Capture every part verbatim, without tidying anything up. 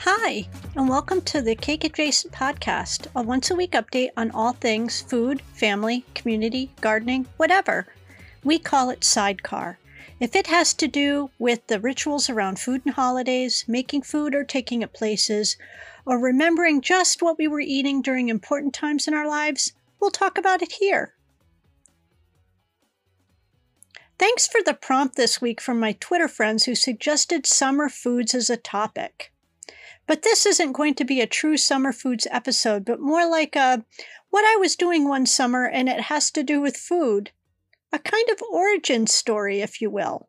Hi, and welcome to the Cake Adjacent Podcast, a once-a-week update on all things food, family, community, gardening, whatever. We call it Sidecar. If it has to do with the rituals around food and holidays, making food or taking it places, or remembering just what we were eating during important times in our lives, we'll talk about it here. Thanks for the prompt this week from my Twitter friends who suggested summer foods as a topic. But this isn't going to be a true summer foods episode, but more like a what I was doing one summer and it has to do with food. A kind of origin story, if you will.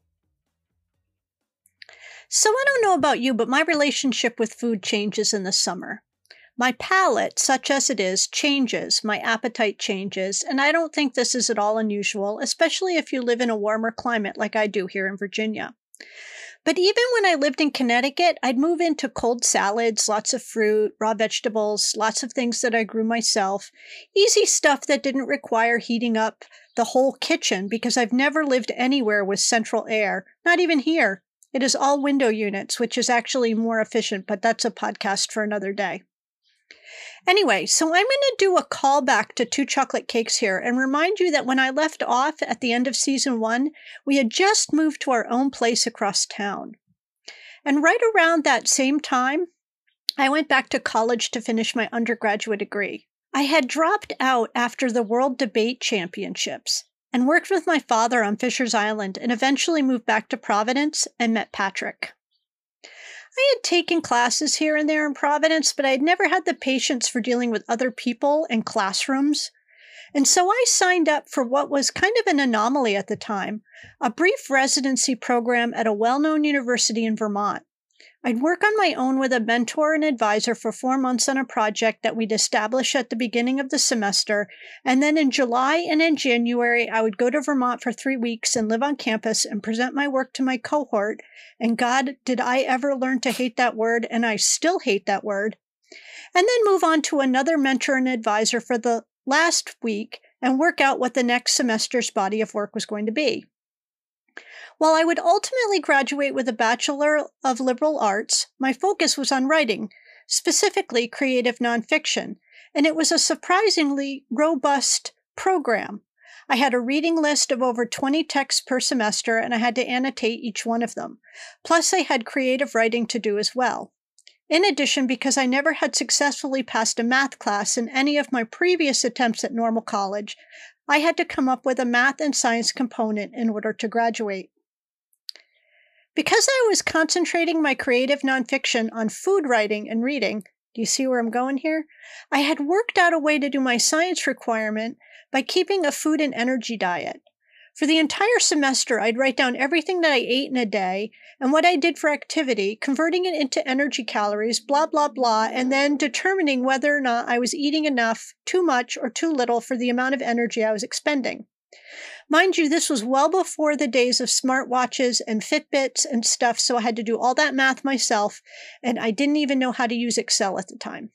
So I don't know about you, but my relationship with food changes in the summer. My palate, such as it is, changes, my appetite changes, and I don't think this is at all unusual, especially if you live in a warmer climate like I do here in Virginia. But even when I lived in Connecticut, I'd move into cold salads, lots of fruit, raw vegetables, lots of things that I grew myself, easy stuff that didn't require heating up the whole kitchen because I've never lived anywhere with central air, not even here. It is all window units, which is actually more efficient, but that's a podcast for another day. Anyway, so I'm going to do a callback to Two Chocolate Cakes here and remind you that when I left off at the end of season one, we had just moved to our own place across town. And right around that same time, I went back to college to finish my undergraduate degree. I had dropped out after the World Debate Championships and worked with my father on Fisher's Island and eventually moved back to Providence and met Patrick. I had taken classes here and there in Providence, but I had never had the patience for dealing with other people and classrooms. And so I signed up for what was kind of an anomaly at the time, a brief residency program at a well-known university in Vermont. I'd work on my own with a mentor and advisor for four months on a project that we'd establish at the beginning of the semester, and then in July and in January, I would go to Vermont for three weeks and live on campus and present my work to my cohort, and God, did I ever learn to hate that word, and I still hate that word, and then move on to another mentor and advisor for the last week and work out what the next semester's body of work was going to be. While I would ultimately graduate with a Bachelor of Liberal Arts, my focus was on writing, specifically creative nonfiction, and it was a surprisingly robust program. I had a reading list of over twenty texts per semester, and I had to annotate each one of them. Plus, I had creative writing to do as well. In addition, because I never had successfully passed a math class in any of my previous attempts at normal college, I had to come up with a math and science component in order to graduate. Because I was concentrating my creative nonfiction on food writing and reading, do you see where I'm going here? I had worked out a way to do my science requirement by keeping a food and energy diet. For the entire semester, I'd write down everything that I ate in a day and what I did for activity, converting it into energy calories, blah, blah, blah, and then determining whether or not I was eating enough, too much, or too little for the amount of energy I was expending. Mind you, this was well before the days of smartwatches and Fitbits and stuff, so I had to do all that math myself, and I didn't even know how to use Excel at the time.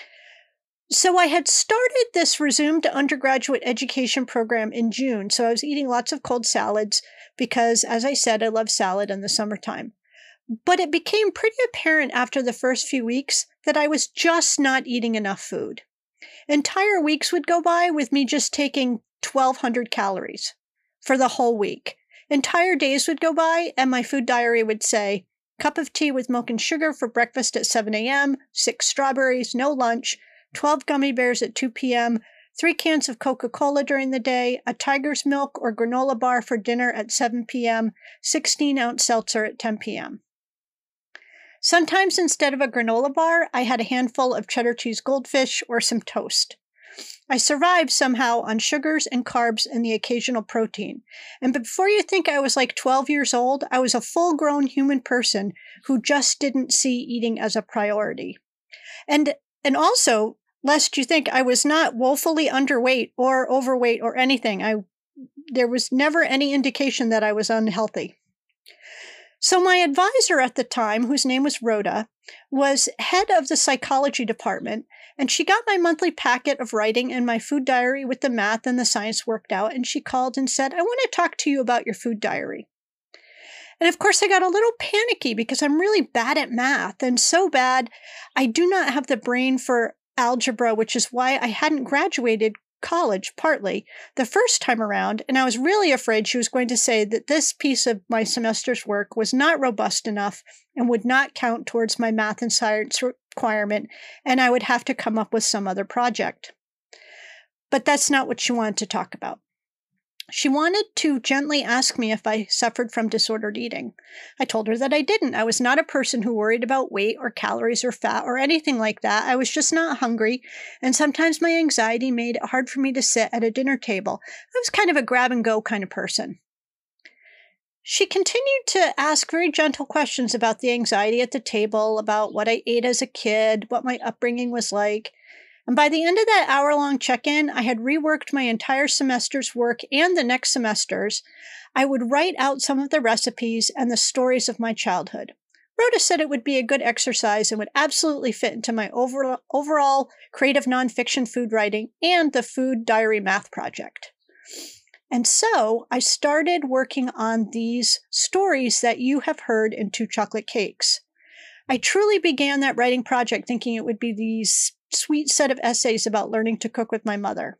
So I had started this resumed undergraduate education program in June, so I was eating lots of cold salads because, as I said, I love salad in the summertime. But it became pretty apparent after the first few weeks that I was just not eating enough food. Entire weeks would go by with me just taking twelve hundred calories for the whole week. Entire days would go by and my food diary would say, cup of tea with milk and sugar for breakfast at seven a.m., six strawberries, no lunch, twelve gummy bears at two p.m., three cans of Coca-Cola during the day, a Tiger's Milk or granola bar for dinner at seven p.m., sixteen-ounce seltzer at ten p.m. Sometimes instead of a granola bar, I had a handful of cheddar cheese goldfish or some toast. I survived somehow on sugars and carbs and the occasional protein. And before you think I was like twelve years old, I was a full-grown human person who just didn't see eating as a priority. And and also, lest you think I was not woefully underweight or overweight or anything, I there was never any indication that I was unhealthy. So my advisor at the time, whose name was Rhoda, was head of the psychology department, and she got my monthly packet of writing and my food diary with the math and the science worked out, and she called and said, I want to talk to you about your food diary. And of course, I got a little panicky because I'm really bad at math, and so bad I do not have the brain for algebra, which is why I hadn't graduated college partly the first time around. And I was really afraid she was going to say that this piece of my semester's work was not robust enough and would not count towards my math and science requirement, and I would have to come up with some other project. But that's not what she wanted to talk about. She wanted to gently ask me if I suffered from disordered eating. I told her that I didn't. I was not a person who worried about weight or calories or fat or anything like that. I was just not hungry, and sometimes my anxiety made it hard for me to sit at a dinner table. I was kind of a grab-and-go kind of person. She continued to ask very gentle questions about the anxiety at the table, about what I ate as a kid, what my upbringing was like. And by the end of that hour-long check-in, I had reworked my entire semester's work and the next semester's. I would write out some of the recipes and the stories of my childhood. Rhoda said it would be a good exercise and would absolutely fit into my over- overall creative nonfiction food writing and the food diary math project. And so I started working on these stories that you have heard in Two Chocolate Cakes. I truly began that writing project thinking it would be these sweet set of essays about learning to cook with my mother.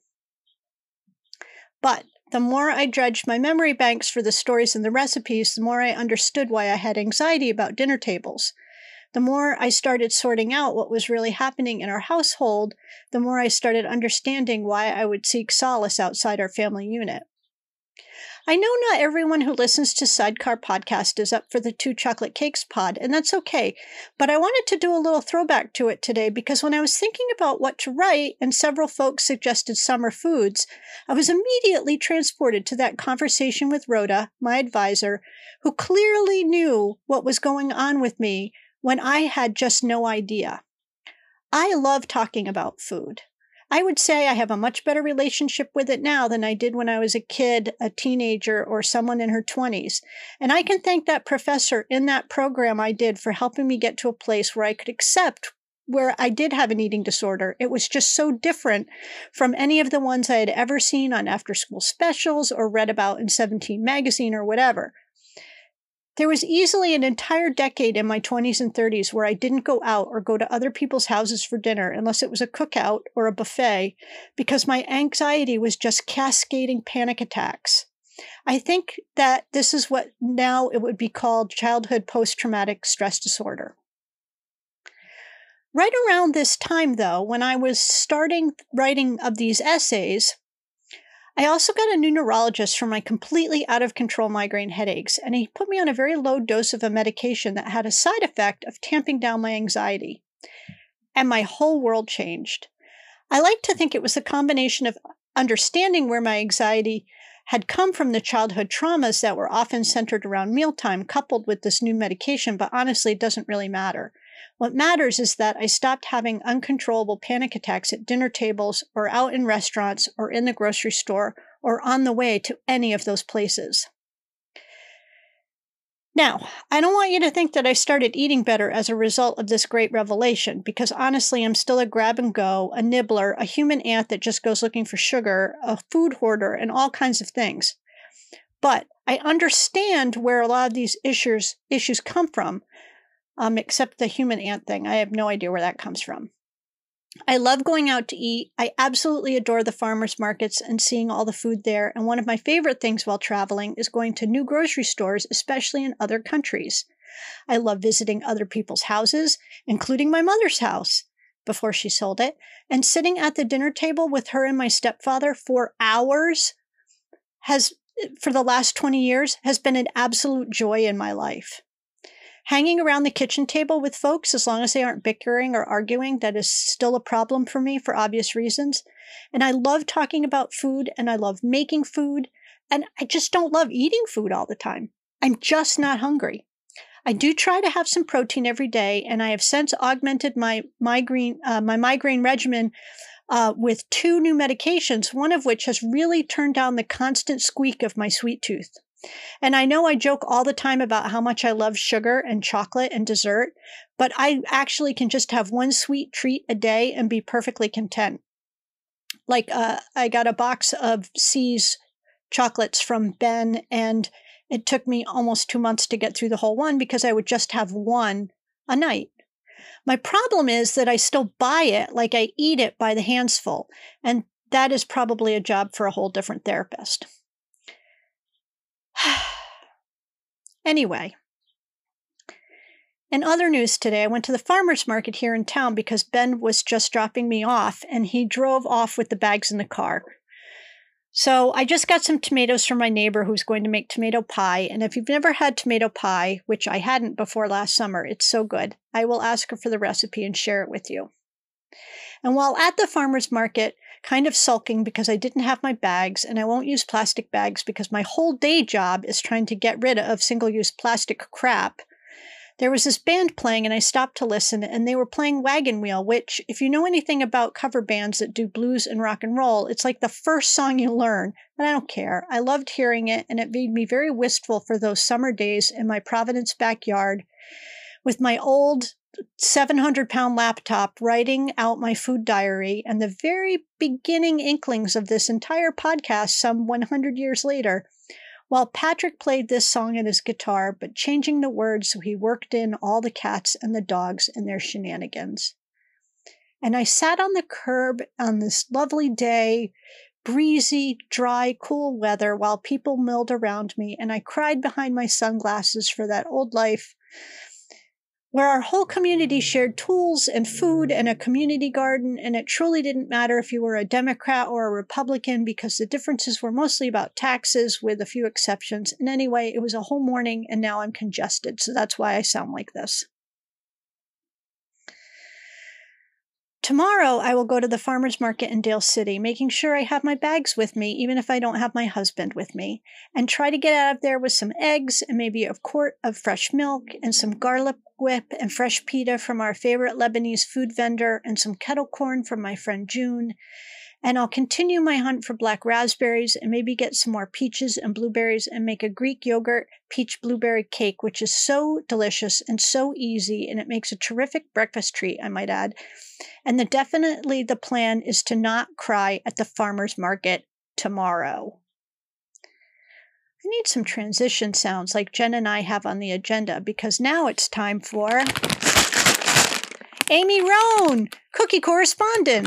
But the more I dredged my memory banks for the stories and the recipes, the more I understood why I had anxiety about dinner tables. The more I started sorting out what was really happening in our household, the more I started understanding why I would seek solace outside our family unit. I know not everyone who listens to Sidecar Podcast is up for the Two Chocolate Cakes pod, and that's okay, but I wanted to do a little throwback to it today because when I was thinking about what to write and several folks suggested summer foods, I was immediately transported to that conversation with Rhoda, my advisor, who clearly knew what was going on with me when I had just no idea. I love talking about food. I would say I have a much better relationship with it now than I did when I was a kid, a teenager, or someone in her twenties. And I can thank that professor in that program I did for helping me get to a place where I could accept where I did have an eating disorder. It was just so different from any of the ones I had ever seen on after-school specials or read about in Seventeen magazine or whatever. There was easily an entire decade in my twenties and thirties where I didn't go out or go to other people's houses for dinner unless it was a cookout or a buffet because my anxiety was just cascading panic attacks. I think that this is what now it would be called childhood post-traumatic stress disorder. Right around this time, though, when I was starting writing of these essays, I also got a new neurologist for my completely out-of-control migraine headaches, and he put me on a very low dose of a medication that had a side effect of tamping down my anxiety. And my whole world changed. I like to think it was a combination of understanding where my anxiety had come from the childhood traumas that were often centered around mealtime, coupled with this new medication, but honestly, it doesn't really matter. What matters is that I stopped having uncontrollable panic attacks at dinner tables or out in restaurants or in the grocery store or on the way to any of those places. Now, I don't want you to think that I started eating better as a result of this great revelation, because honestly, I'm still a grab-and-go, a nibbler, a human ant that just goes looking for sugar, a food hoarder, and all kinds of things. But I understand where a lot of these issues, issues come from. Um, except the human ant thing. I have no idea where that comes from. I love going out to eat. I absolutely adore the farmers markets and seeing all the food there. And one of my favorite things while traveling is going to new grocery stores, especially in other countries. I love visiting other people's houses, including my mother's house before she sold it, and sitting at the dinner table with her and my stepfather for hours has, for the last twenty years, has been an absolute joy in my life. Hanging around the kitchen table with folks, as long as they aren't bickering or arguing, that is still a problem for me for obvious reasons. And I love talking about food, and I love making food, and I just don't love eating food all the time. I'm just not hungry. I do try to have some protein every day, and I have since augmented my migraine, uh, my migraine regimen uh, with two new medications, one of which has really turned down the constant squeak of my sweet tooth. And I know I joke all the time about how much I love sugar and chocolate and dessert, but I actually can just have one sweet treat a day and be perfectly content. Like uh, I got a box of C's chocolates from Ben, and It took me almost two months to get through the whole one because I would just have one a night. My problem is that I still buy it like I eat it by the handsful, and that is probably a job for a whole different therapist. Anyway, in other news today, I went to the farmer's market here in town because Ben was just dropping me off, and he drove off with the bags in the car. So I just got some tomatoes from my neighbor who's going to make tomato pie, and if you've never had tomato pie, which I hadn't before last summer, it's so good. I will ask her for the recipe and share it with you. And while at the farmer's market, kind of sulking because I didn't have my bags, and I won't use plastic bags because my whole day job is trying to get rid of single-use plastic crap, there was this band playing, and I stopped to listen, and they were playing Wagon Wheel, which, if you know anything about cover bands that do blues and rock and roll, it's like the first song you learn, and I don't care. I loved hearing it, and it made me very wistful for those summer days in my Providence backyard with my old seven hundred pound laptop writing out my food diary and the very beginning inklings of this entire podcast some one hundred years later, while Patrick played this song on his guitar, but changing the words so he worked in all the cats and the dogs and their shenanigans. And I sat on the curb on this lovely day, breezy, dry, cool weather, while people milled around me, and I cried behind my sunglasses for that old life where our whole community shared tools and food and a community garden, and it truly didn't matter if you were a Democrat or a Republican because the differences were mostly about taxes with a few exceptions. And anyway, it was a whole morning, and now I'm congested, so that's why I sound like this. Tomorrow, I will go to the farmer's market in Dale City, making sure I have my bags with me, even if I don't have my husband with me, and try to get out of there with some eggs and maybe a quart of fresh milk and some garlic whip and fresh pita from our favorite Lebanese food vendor and some kettle corn from my friend June. And I'll continue my hunt for black raspberries and maybe get some more peaches and blueberries and make a Greek yogurt peach blueberry cake, which is so delicious and so easy, and it makes a terrific breakfast treat, I might add. And the, definitely the plan is to not cry at the farmer's market tomorrow. I need some transition sounds like Jen and I have on the agenda because now it's time for Amy Rohn, cookie correspondent.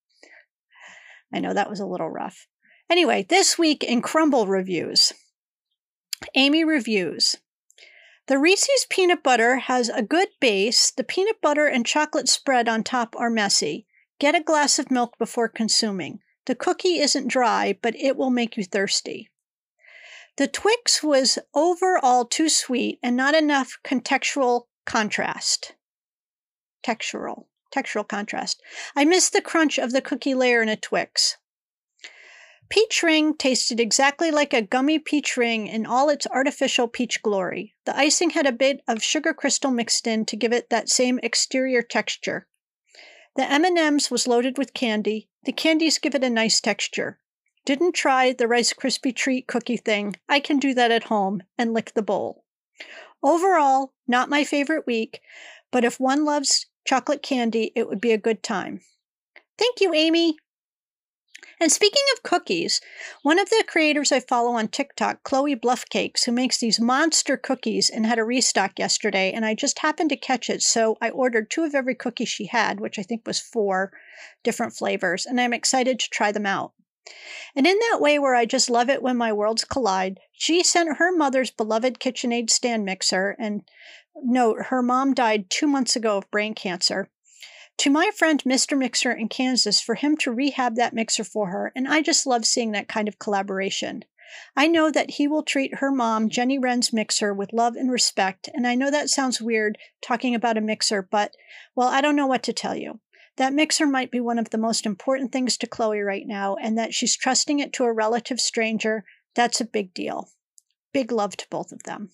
I know that was a little rough. Anyway, this week in Crumble Reviews, Amy reviews. The Reese's peanut butter has a good base. The peanut butter and chocolate spread on top are messy. Get a glass of milk before consuming. The cookie isn't dry, but it will make you thirsty. The Twix was overall too sweet and not enough contextual contrast. Textural. Textural contrast. I missed the crunch of the cookie layer in a Twix. Peach Ring tasted exactly like a gummy peach ring in all its artificial peach glory. The icing had a bit of sugar crystal mixed in to give it that same exterior texture. The M and M's was loaded with candy. The candies give it a nice texture. Didn't try the Rice Krispie treat cookie thing. I can do that at home and lick the bowl. Overall, not my favorite week, but if one loves chocolate candy, it would be a good time. Thank you, Amy. And speaking of cookies, one of the creators I follow on TikTok, Chloe Bluff Cakes, who makes these monster cookies and had a restock yesterday, and I just happened to catch it, so I ordered two of every cookie she had, which I think was four different flavors, and I'm excited to try them out. And in that way where I just love it when my worlds collide, she sent her mother's beloved KitchenAid stand mixer, and note, her mom died two months ago of brain cancer, to my friend Mister Mixer in Kansas for him to rehab that mixer for her, and I just love seeing that kind of collaboration. I know that he will treat her mom, Jenny Wren's mixer, with love and respect, and I know that sounds weird talking about a mixer, but, well, I don't know what to tell you. That mixer might be one of the most important things to Chloe right now, and that she's trusting it to a relative stranger, that's a big deal. Big love to both of them.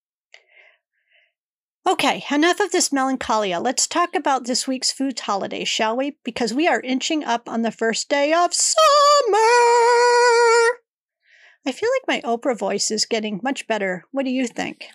Okay, enough of this melancholia. Let's talk about this week's food holiday, shall we? Because we are inching up on the first day of summer. I feel like my Oprah voice is getting much better. What do you think?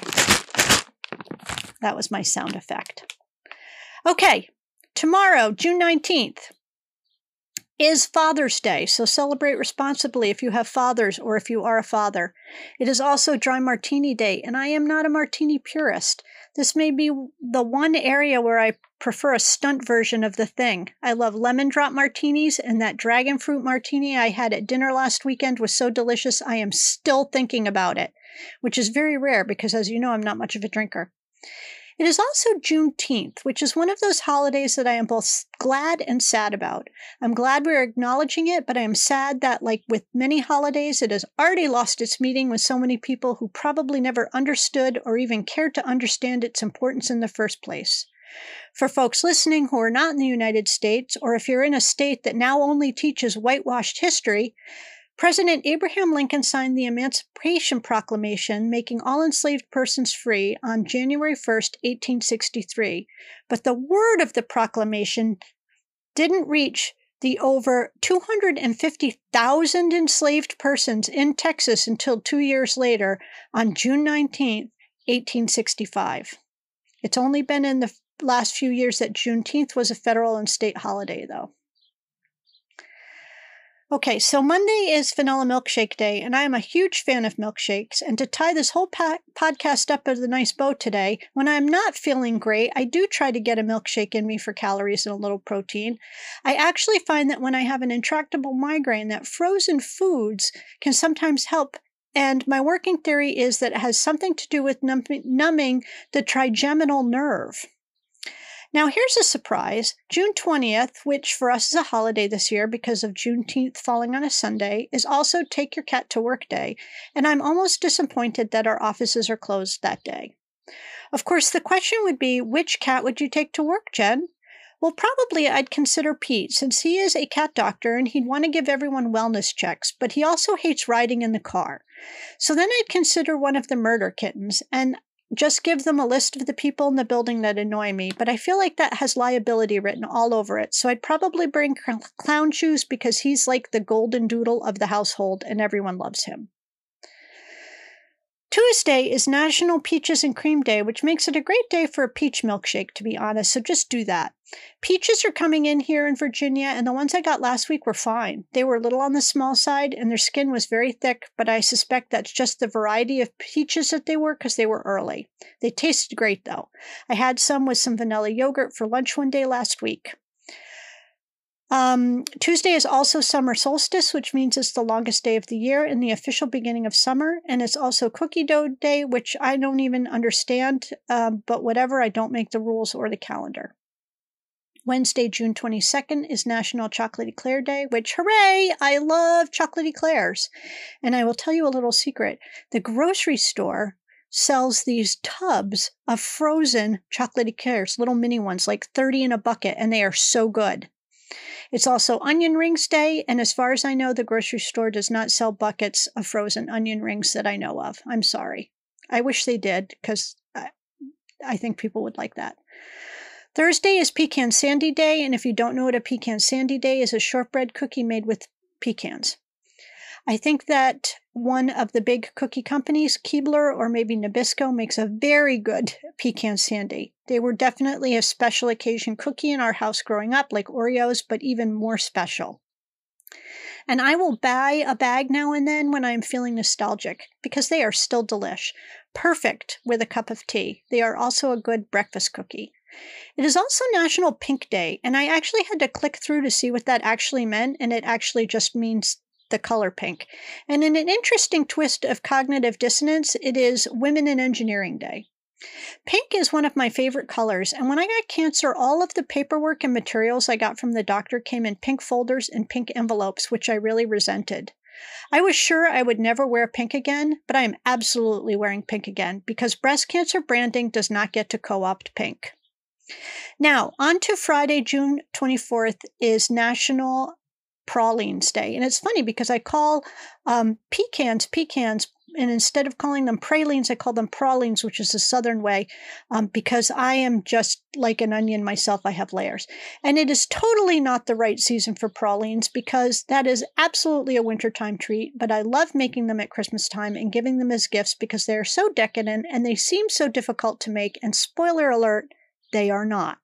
That was my sound effect. Okay, tomorrow, June nineteenth, is Father's Day, so celebrate responsibly if you have fathers or if you are a father. It is also Dry Martini Day, and I am not a martini purist. This may be the one area where I prefer a stunt version of the thing. I love lemon drop martinis, and that dragon fruit martini I had at dinner last weekend was so delicious I am still thinking about it, which is very rare because, as you know, I'm not much of a drinker. It is also Juneteenth, which is one of those holidays that I am both glad and sad about. I'm glad we're acknowledging it, but I am sad that, like with many holidays, it has already lost its meaning with so many people who probably never understood or even cared to understand its importance in the first place. For folks listening who are not in the United States, or if you're in a state that now only teaches whitewashed history, President Abraham Lincoln signed the Emancipation Proclamation, making all enslaved persons free on January first, eighteen sixty-three. But the word of the proclamation didn't reach the over two hundred fifty thousand enslaved persons in Texas until two years later, on June nineteenth, eighteen sixty-five. It's only been in the last few years that Juneteenth was a federal and state holiday, though. Okay, so Monday is Vanilla Milkshake Day, and I am a huge fan of milkshakes. And to tie this whole po- podcast up with a nice bow today, when I'm not feeling great, I do try to get a milkshake in me for calories and a little protein. I actually find that when I have an intractable migraine, that frozen foods can sometimes help. And my working theory is that it has something to do with numb- numbing the trigeminal nerve. Now, here's a surprise. June twentieth, which for us is a holiday this year because of Juneteenth falling on a Sunday, is also Take Your Cat to Work Day, and I'm almost disappointed that our offices are closed that day. Of course, the question would be, which cat would you take to work, Jen? Well, probably I'd consider Pete, since he is a cat doctor and he'd want to give everyone wellness checks, but he also hates riding in the car. So then I'd consider one of the murder kittens, and just give them a list of the people in the building that annoy me, but I feel like that has liability written all over it, so I'd probably bring Clown Shoes because he's like the golden doodle of the household and everyone loves him. Tuesday is National Peaches and Cream Day, which makes it a great day for a peach milkshake, to be honest, so just do that. Peaches are coming in here in Virginia, and the ones I got last week were fine. They were a little on the small side, and their skin was very thick, but I suspect that's just the variety of peaches that they were because they were early. They tasted great, though. I had some with some vanilla yogurt for lunch one day last week. Um, Tuesday is also summer solstice, which means it's the longest day of the year and the official beginning of summer. And it's also cookie dough day, which I don't even understand, um, but whatever, I don't make the rules or the calendar. Wednesday, June twenty-second is National Chocolate Eclair Day, which, hooray, I love chocolate eclairs. And I will tell you a little secret. The grocery store sells these tubs of frozen chocolate eclairs, little mini ones, like thirty in a bucket, and they are so good. It's also Onion Rings Day, and as far as I know, the grocery store does not sell buckets of frozen onion rings that I know of. I'm sorry. I wish they did, because I, I think people would like that. Thursday is Pecan Sandy Day, and if you don't know what a Pecan Sandy Day is, a shortbread cookie made with pecans. I think that one of the big cookie companies, Keebler or maybe Nabisco, makes a very good pecan sandy. They were definitely a special occasion cookie in our house growing up, like Oreos, but even more special. And I will buy a bag now and then when I'm feeling nostalgic, because they are still delish. Perfect with a cup of tea. They are also a good breakfast cookie. It is also National Pink Day, and I actually had to click through to see what that actually meant, and it actually just means the color pink. And in an interesting twist of cognitive dissonance, it is Women in Engineering Day. Pink is one of my favorite colors, and when I got cancer, all of the paperwork and materials I got from the doctor came in pink folders and pink envelopes, which I really resented. I was sure I would never wear pink again, but I am absolutely wearing pink again, because breast cancer branding does not get to co-opt pink. Now, on to Friday, June twenty-fourth, is National Pralines Day. And it's funny because I call um, pecans pecans, and instead of calling them pralines, I call them pralines, which is the southern way, um, because I am just like an onion myself. I have layers. And it is totally not the right season for pralines because that is absolutely a wintertime treat, but I love making them at Christmas time and giving them as gifts because they are so decadent and they seem so difficult to make, and spoiler alert, they are not.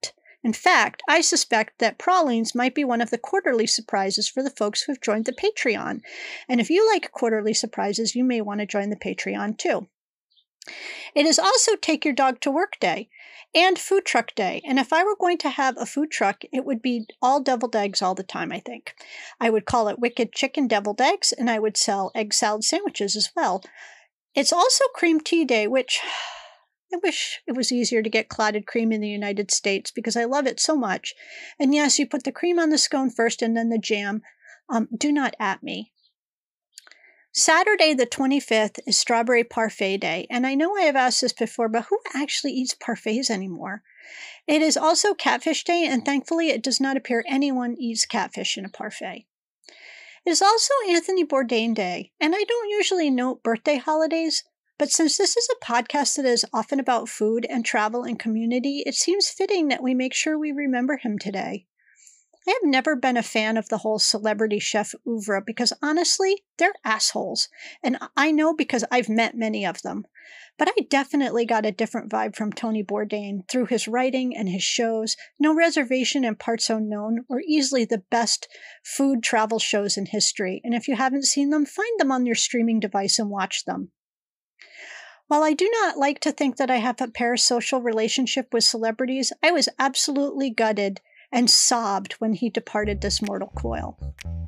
In fact, I suspect that Pralines might be one of the quarterly surprises for the folks who have joined the Patreon. And if you like quarterly surprises, you may want to join the Patreon too. It is also Take Your Dog to Work Day and Food Truck Day. And if I were going to have a food truck, it would be all deviled eggs all the time, I think. I would call it Wicked Chicken Deviled Eggs, and I would sell egg salad sandwiches as well. It's also Cream Tea Day, which I wish it was easier to get clotted cream in the United States because I love it so much. And yes, you put the cream on the scone first and then the jam. Um, do not at me. Saturday the twenty-fifth is Strawberry Parfait Day, and I know I have asked this before, but who actually eats parfaits anymore? It is also Catfish Day, and thankfully it does not appear anyone eats catfish in a parfait. It is also Anthony Bourdain Day, and I don't usually note birthday holidays, but since this is a podcast that is often about food and travel and community, it seems fitting that we make sure we remember him today. I have never been a fan of the whole celebrity chef oeuvre because honestly, they're assholes. And I know because I've met many of them. But I definitely got a different vibe from Tony Bourdain through his writing and his shows, No Reservation and Parts Unknown are easily the best food travel shows in history. And if you haven't seen them, find them on your streaming device and watch them. While I do not like to think that I have a parasocial relationship with celebrities, I was absolutely gutted and sobbed when he departed this mortal coil.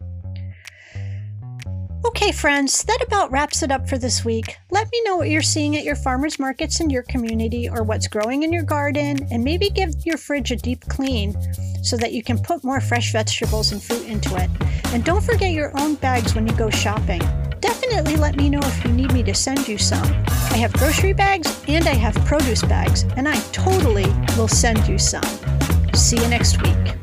Okay, friends, that about wraps it up for this week. Let me know what you're seeing at your farmers markets in your community or what's growing in your garden, and maybe give your fridge a deep clean so that you can put more fresh vegetables and fruit into it. And don't forget your own bags when you go shopping. Definitely let me know if you need me to send you some. I have grocery bags and I have produce bags, and I totally will send you some. See you next week.